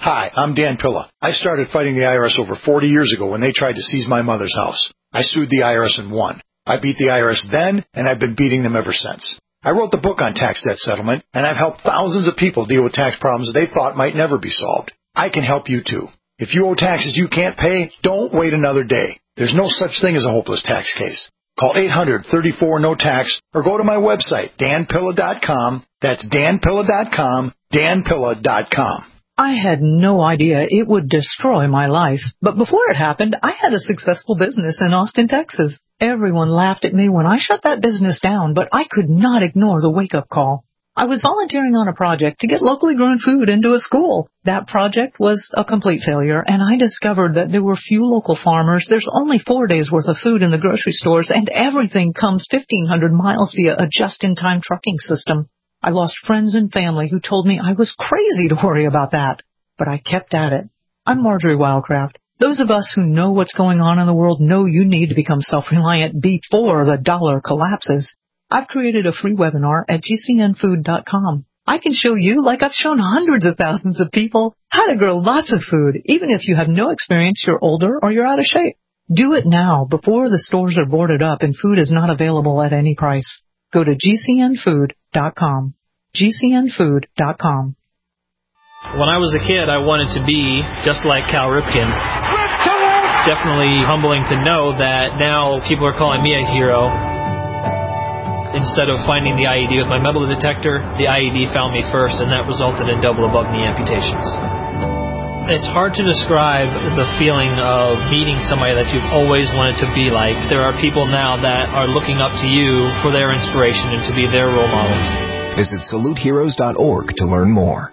Hi, I'm Dan Pilla. I started fighting the I R S over forty years ago when they tried to seize my mother's house. I sued the I R S and won. I beat the I R S then, and I've been beating them ever since. I wrote the book on tax debt settlement, and I've helped thousands of people deal with tax problems they thought might never be solved. I can help you too. If you owe taxes you can't pay, don't wait another day. There's no such thing as a hopeless tax case. Call eight hundred, thirty-four, no tax or go to my website, dan pilla dot com. That's dan pilla dot com, dan pilla dot com. I had no idea it would destroy my life. But before it happened, I had a successful business in Austin, Texas. Everyone laughed at me when I shut that business down, but I could not ignore the wake-up call. I was volunteering on a project to get locally grown food into a school. That project was a complete failure, and I discovered that there were few local farmers. There's only four days' worth of food in the grocery stores, and everything comes fifteen hundred miles via a just-in-time trucking system. I lost friends and family who told me I was crazy to worry about that, but I kept at it. I'm Marjorie Wildcraft. Those of us who know what's going on in the world know you need to become self-reliant before the dollar collapses. I've created a free webinar at g c n food dot com. I can show you, like I've shown hundreds of thousands of people, how to grow lots of food, even if you have no experience, you're older, or you're out of shape. Do it now before the stores are boarded up and food is not available at any price. Go to g c n food dot com. g c n food dot com. When I was a kid, I wanted to be just like Cal Ripken. It's definitely humbling to know that now people are calling me a hero. Instead of finding the I E D with my metal detector, the I E D found me first, and that resulted in double above-knee amputations. It's hard to describe the feeling of meeting somebody that you've always wanted to be like. There are people now that are looking up to you for their inspiration and to be their role model. Visit salute heroes dot org to learn more.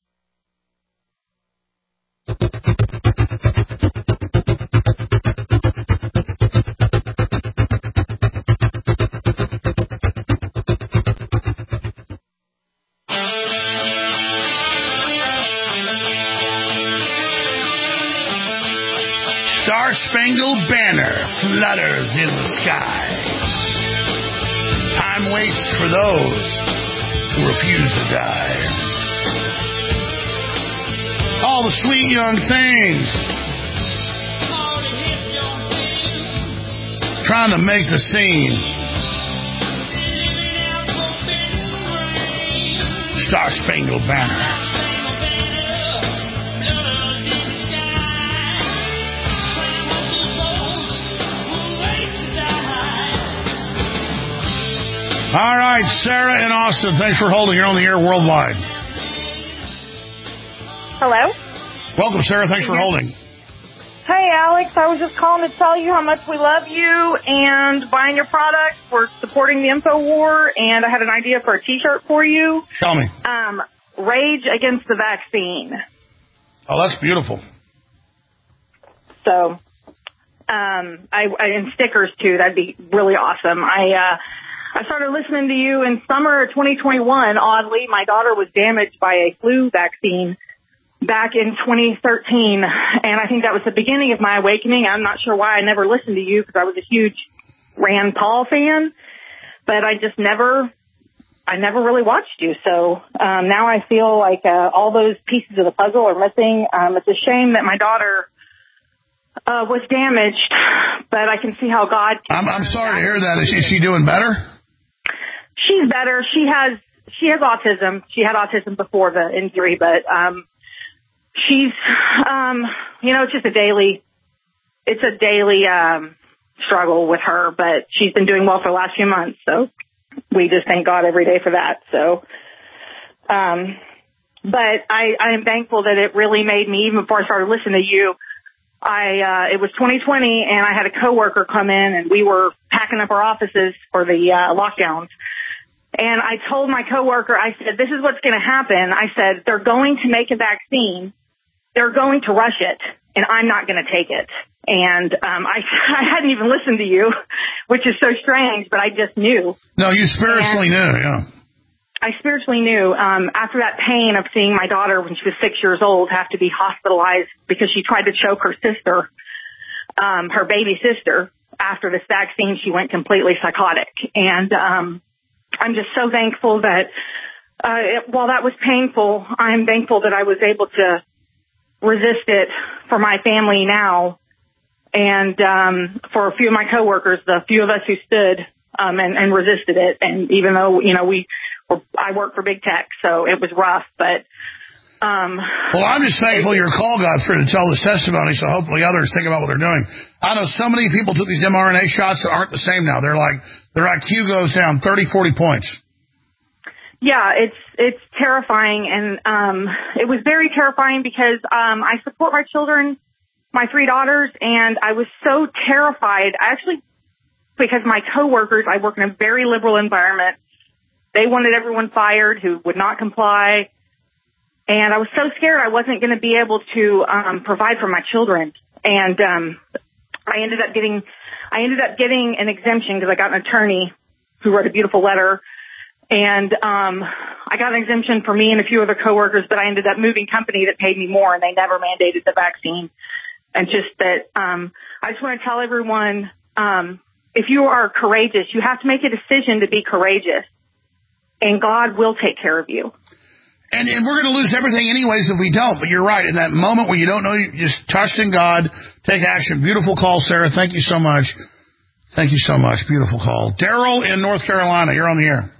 Star-Spangled Banner flutters in the sky. Time waits for those who refuse to die. All the sweet young things trying to make the scene. Star-Spangled Banner. All right, Sarah in Austin, thanks for holding. You're on the air worldwide. Hello? Welcome, Sarah. Thanks for holding. Hey, Alex. I was just calling to tell you how much we love you and buying your products. We're supporting the InfoWar, and I had an idea for a T-shirt for you. Tell me. Um, Rage Against the Vaccine. Oh, that's beautiful. So, um, I, I and stickers, too. That'd be really awesome. I, uh... I started listening to you in summer of twenty twenty-one. Oddly, my daughter was damaged by a flu vaccine back in twenty thirteen, and I think that was the beginning of my awakening. I'm not sure why I never listened to you because I was a huge Rand Paul fan, but I just never, I never really watched you. So um, now I feel like uh, all those pieces of the puzzle are missing. Um, it's a shame that my daughter uh, was damaged, but I can see how God. I'm, I'm sorry to hear that. Is she, is she doing better? She's better. She has she has autism. She had autism before the injury, but um, she's um, you know, it's just a daily it's a daily um, struggle with her. But she's been doing well for the last few months, so we just thank God every day for that. So, um, but I I am thankful that it really made me, even before I started listening to you. I uh, it was twenty twenty, and I had a coworker come in, and we were packing up our offices for the uh, lockdowns. And I told my coworker, I said, this is what's going to happen. I said, they're going to make a vaccine. They're going to rush it, and I'm not going to take it. And um, I, I hadn't even listened to you, which is so strange, but I just knew. No, you spiritually and knew, yeah. I spiritually knew um, after that pain of seeing my daughter when she was six years old have to be hospitalized because she tried to choke her sister, um, her baby sister. After this vaccine, she went completely psychotic. And um I'm just so thankful that uh, it, while that was painful, I'm thankful that I was able to resist it for my family now. And um, for a few of my coworkers, the few of us who stood um, and, and resisted it, and even though, you know, we, were, I work for big tech, so it was rough, but. Um, well, I'm just thankful your call got through to tell this testimony, so hopefully others think about what they're doing. I know so many people took these mRNA shots that aren't the same now. They're like, their I Q goes down thirty, forty points. Yeah, it's it's terrifying, and um, it was very terrifying because um, I support my children. My three daughters, and I was so terrified, actually, because my coworkers, I work in a very liberal environment. They wanted everyone fired who would not comply. And I was so scared I wasn't going to be able to um, provide for my children. And um, I ended up getting, I ended up getting an exemption because I got an attorney who wrote a beautiful letter. And um, I got an exemption for me and a few other coworkers, but I ended up moving company that paid me more, and they never mandated the vaccine. And just that, um, I just want to tell everyone, um, if you are courageous, you have to make a decision to be courageous, and God will take care of you. And, and we're going to lose everything anyways if we don't. But you're right. In that moment where you don't know, you just trust in God, take action. Beautiful call, Sarah. Thank you so much. Thank you so much. Beautiful call. Daryl in North Carolina, you're on the air.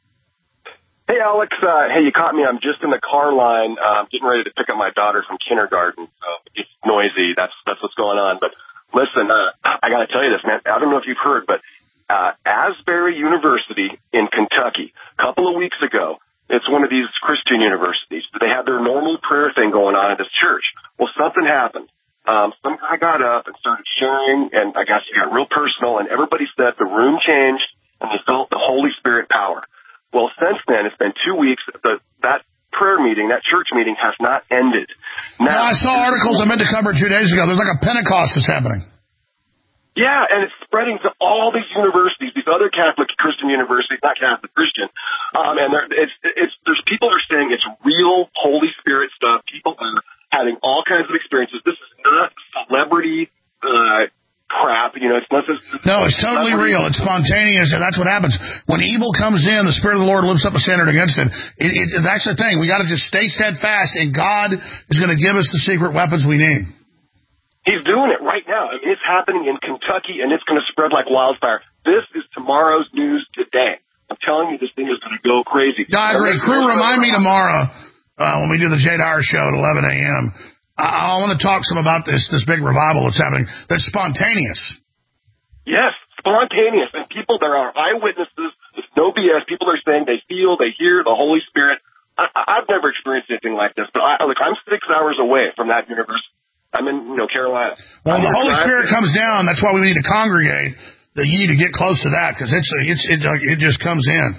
Hey, Alex. Uh, hey, you caught me. I'm just in the car line, uh, getting ready to pick up my daughter from kindergarten. So it's noisy. That's that's what's going on. But listen, uh, I got to tell you this, man. I don't know if you've heard, but uh, Asbury University in Kentucky, a couple of weeks ago, it's one of these Christian universities. They had their normal prayer thing going on at this church. Well, something happened. Um, some guy got up and started sharing, and I guess it got real personal, and everybody said the room changed, and they felt the Holy Spirit power. Well, since then, it's been two weeks. The, that prayer meeting, that church meeting, has not ended. Now, no, I saw articles I meant to cover two days ago. There's like a Pentecost that's happening. Yeah, and it's spreading to all these universities, these other Catholic Christian universities, not Catholic Christian. Um, and it's, it's, there's people are saying it's real Holy Spirit stuff. People are having all kinds of experiences. This is not celebrity uh crap, you know, it's not just... No, it's totally real. It's spontaneous, and that's what happens. When evil comes in, the Spirit of the Lord lifts up a standard against it. it, it that's the thing. We got to just stay steadfast, and God is going to give us the secret weapons we need. He's doing it right now. I mean, it's happening in Kentucky, and it's going to spread like wildfire. This is tomorrow's news today. I'm telling you, this thing is going to go crazy. No, I agree. Crew, remind me tomorrow uh, when we do the Jay Dyer show at eleven a.m., I, I want to talk some about this this big revival that's happening. That's spontaneous. Yes, spontaneous. And people, there are eyewitnesses. There's no B S. People are saying they feel, they hear the Holy Spirit. I, I've never experienced anything like this, but I, look, I'm six hours away from that university. I'm in, you know, Carolina. Well, I'm the Holy Spirit there. comes down. That's why we need to congregate the ye to get close to that, because it's it's it, it just comes in.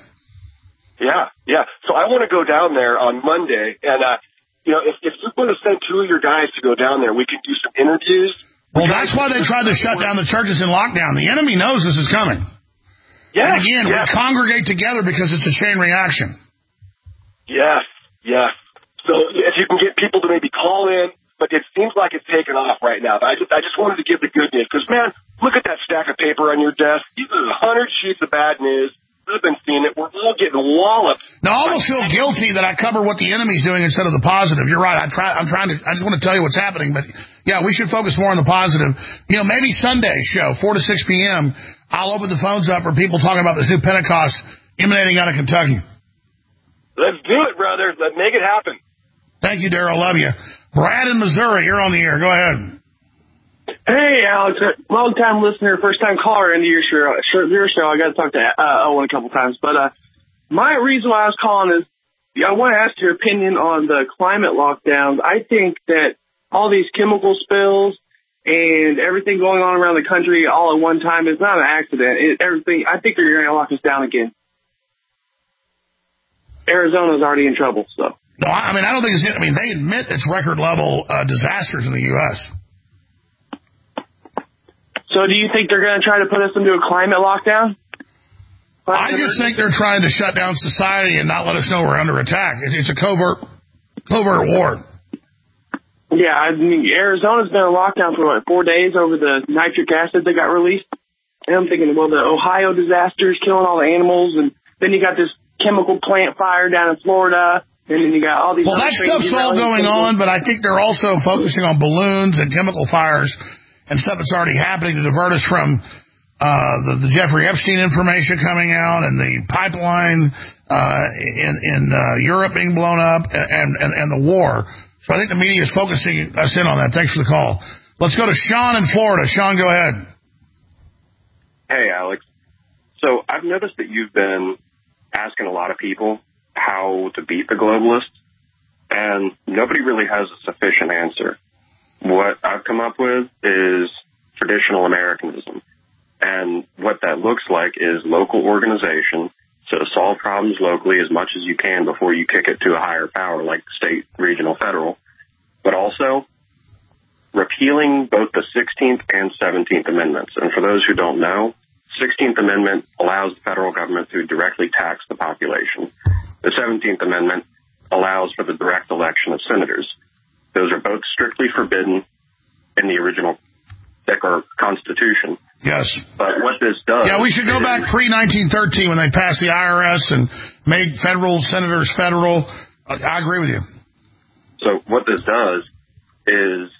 Yeah, yeah. So I want to go down there on Monday, and uh, you know, if, if you're going to send two of your guys to go down there, we can do some interviews. Well, that's why they tried to shut down the churches in lockdown. The enemy knows this is coming. Yes, and again, yes. we congregate together because it's a chain reaction. Yes, yes. So if you can get people to maybe call in, but it seems like it's taken off right now. But I just, I just wanted to give the good news, because, man, look at that stack of paper on your desk. These are a hundred sheets of bad news. I've been seeing it. We're all getting walloped. Now, I almost feel guilty that I cover what the enemy's doing instead of the positive. You're right. I try, I'm trying to. I just want to tell you what's happening. But yeah, we should focus more on the positive. You know, maybe Sunday show four to six p.m. I'll open the phones up for people talking about this new Pentecost emanating out of Kentucky. Let's do it, brother. Let's make it happen. Thank you, Daryl. Love you. Brad in Missouri, you're on the air. Go ahead. Hey, Alex, long-time listener, first-time caller into your show. Your show. I got to talk to uh, Owen a couple times. But uh, my reason why I was calling is I want to ask your opinion on the climate lockdowns. I think that all these chemical spills and everything going on around the country all at one time is not an accident. It, everything. I think they're going to lock us down again. Arizona's already in trouble, so. No, I mean, I don't think it's, I mean, they admit it's record-level uh, disasters in the U S So do you think they're going to try to put us into a climate lockdown? I just think they're trying to shut down society and not let us know we're under attack. It's a covert, covert war. Yeah, I mean, Arizona's been in lockdown for, what, four days over the nitric acid that got released. And I'm thinking, well, the Ohio disaster is killing all the animals, and then you got this chemical plant fire down in Florida, And then you got all these. Well, that stuff's all going on, but I think they're also focusing on balloons and chemical fires and stuff that's already happening to divert us from uh, the, the Jeffrey Epstein information coming out and the pipeline uh, in, in uh, Europe being blown up and, and, and the war. So I think the media is focusing us in on that. Thanks for the call. Let's go to Sean in Florida. Sean, go ahead. Hey, Alex. So I've noticed that you've been asking a lot of people how to beat the globalists, and nobody really has a sufficient answer. What I've come up with is traditional Americanism, and what that looks like is local organization, so solve problems locally as much as you can before you kick it to a higher power like state, regional, federal, but also repealing both the sixteenth and seventeenth Amendments. And for those who don't know, sixteenth Amendment allows the federal government to directly tax the population. The seventeenth Amendment allows for the direct election of senators. Those are both strictly forbidden in the original or Constitution. Yes. But what this does... Yeah, we should go back pre nineteen thirteen when they passed the I R S and made federal senators federal. I agree with you. So what this does is,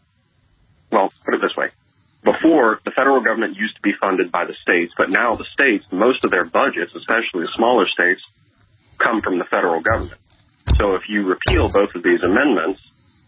well, put it this way. Before, the federal government used to be funded by the states, but now the states, most of their budgets, especially the smaller states, come from the federal government. So if you repeal both of these amendments,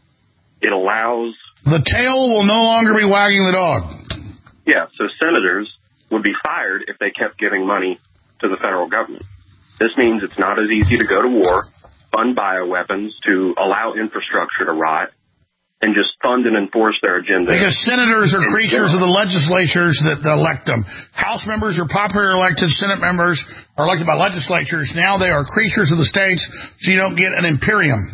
it allows... The tail will no longer be wagging the dog. Yeah, so senators would be fired if they kept giving money to the federal government. This means it's not as easy to go to war, fund bioweapons, to allow infrastructure to rot, and just fund and enforce their agenda. Because senators are creatures of the legislatures that elect them. House members are popularly elected. Senate members are elected by legislatures. Now they are creatures of the states, so you don't get an imperium.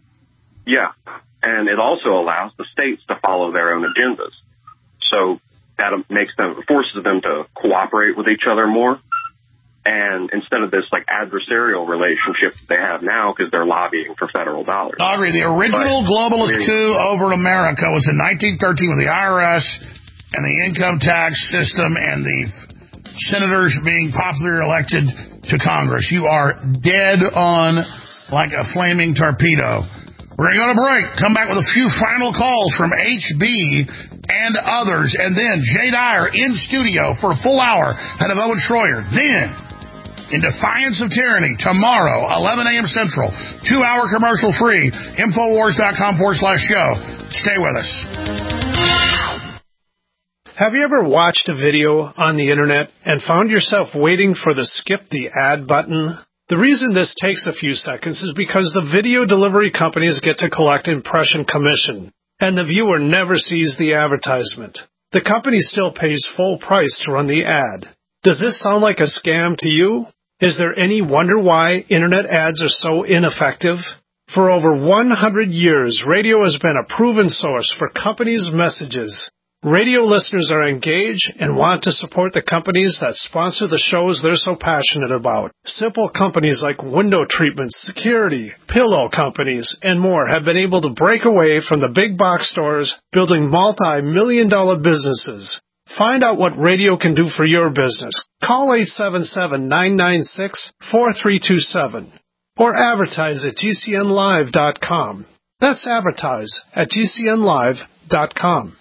Yeah, and it also allows the states to follow their own agendas. So that makes them, forces them to cooperate with each other more. And instead of this like adversarial relationship that they have now because they're lobbying for federal dollars. I agree. The original but, globalist coup over America was in nineteen thirteen with the I R S and the income tax system and the senators being popularly elected to Congress. You are dead on like a flaming torpedo. We're going to go to break. Come back with a few final calls from H B and others. And then Jay Dyer in studio for a full hour ahead of Owen Schroyer. Then... In Defiance of Tyranny, tomorrow, eleven a.m. Central, two-hour commercial-free, Infowars.com forward slash show. Stay with us. Have you ever watched a video on the Internet and found yourself waiting for the skip the ad button? The reason this takes a few seconds is because the video delivery companies get to collect impression commission, and the viewer never sees the advertisement. The company still pays full price to run the ad. Does this sound like a scam to you? Is there any wonder why Internet ads are so ineffective? For over one hundred years, radio has been a proven source for companies' messages. Radio listeners are engaged and want to support the companies that sponsor the shows they're so passionate about. Simple companies like window treatments, security, pillow companies, and more have been able to break away from the big box stores, building multi-million dollar businesses. Find out what radio can do for your business. Call eight seven seven, nine nine six, four three two seven or advertise at G C N live dot com. That's advertise at G C N live dot com.